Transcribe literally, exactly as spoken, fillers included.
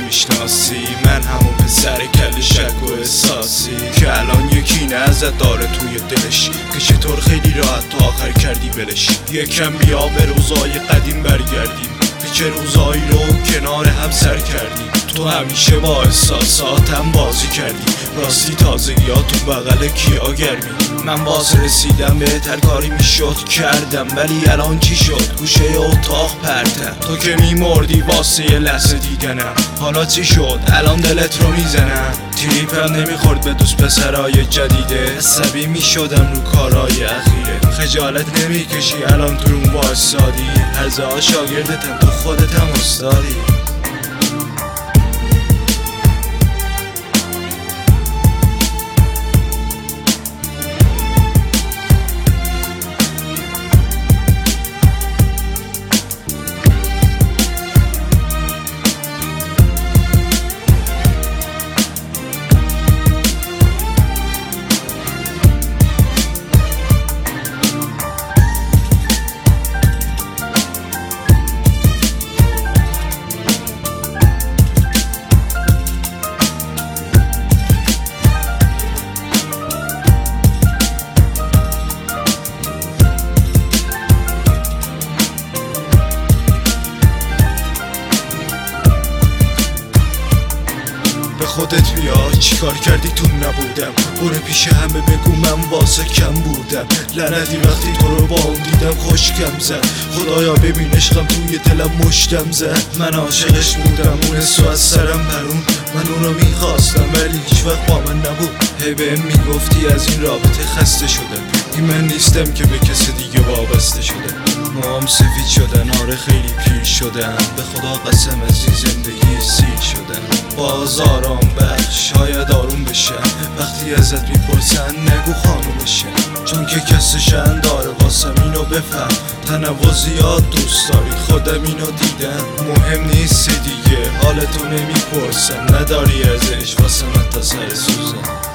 نمیشناسی، من همون پسر کل شک و احساسی که الان یکی نه ازت داره توی دلش، که چطور خیلی راحت تو آخر کردی بلش. یکم بیا به روزای قدیم برگردیم، که چه روزایی رو کنار هم سر کردیم. تو همیشه با احساساتم بازی کردی، راستی تازگیات تو بغل کیا گرمی. من باز رسیدم بهتر کاری میشد کردم، ولی الان چی شد؟ گوشه اتاق پرتم. تو که میمردی واسه یه لحظه دیدنم، حالا چی شد؟ الان دلت رو میزنم. تریپم نمیخورد به دوست پسرای جدیده، عصبی میشدم رو کارای اخیره. خجالت نمیکشی الان تو اون واسادی، هرزه ها شاگردتم تو خودت هم استادی. خودت بیا چیکار کردی تو نبودم، برو پیش همه بگو من واسه کم بودم. لعنتی وقتی تو رو با اون دیدم خوشگم زد، خدایا ببین عشقم توی دلم مشتم زد. من عاشقش بودم اون حسو از سرم پرون، من اون رو میخواستم ولی هیچ وقت با من نبود. هی بهم میگفتی از این رابطه خسته شدم، این من نیستم که به کسی دیگه وابسته شدم. موام سفید شدن، آره خیلی پیر شدم، به خدا قسم از این زندگی سیر شدم. باز آرام بخش شاید آروم بشم، وقتی ازت میپرسن نگو خانومشم، چون که کسشن داره واسم اینو بفهم. تنوع زیاد دوست داری خودم اینو دیدم، مهم نیست دیگه حالتو نمیپرسن، نداری ازش واسه من تا سر سوزن.